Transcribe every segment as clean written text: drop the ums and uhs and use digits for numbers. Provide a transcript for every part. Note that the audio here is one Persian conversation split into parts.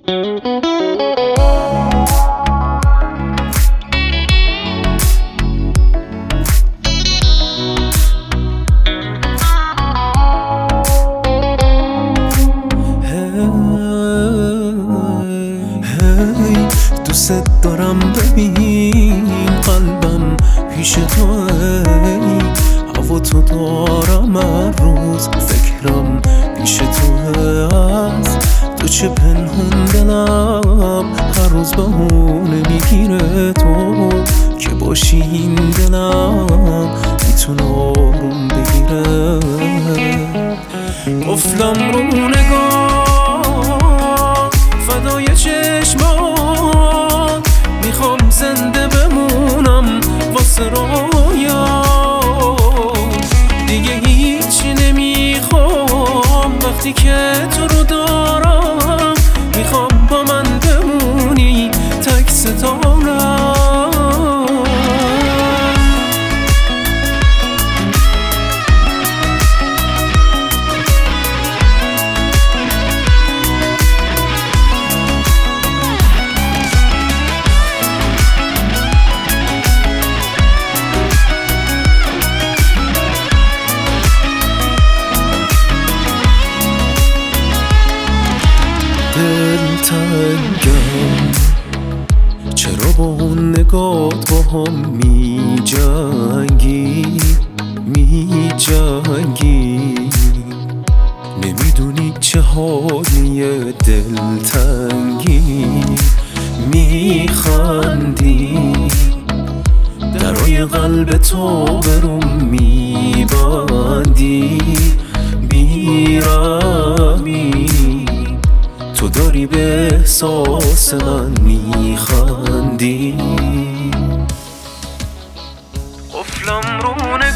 دوست دارم ببین قلبم پیش تو هوا تو دارم هر روز فکرم پیش تو هست تو چه پنهون دلم هر روز بهونه میگیره تو که باشی این دلم میتونه آروم بگیره قفلم رو نگاه فدای چشمان میخوام زنده بمونم واسه رویا دیگه هیچی نمیخوام وقتی که تو رو دارم میخوام با من بمونی تک ستارم دلتنگم چرا با اون نگات با هم می جنگی نمیدونی چه حالیه دلتنگی میخندی درای قلب تو برون میبندی بیرمی تو داری به احساس من میخندی قفلم رو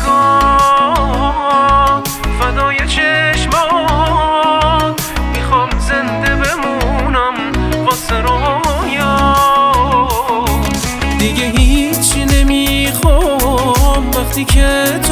نگاه فدای چشمان میخوام زنده بمونم واسه رویا دیگه هیچی نمیخوام وقتی که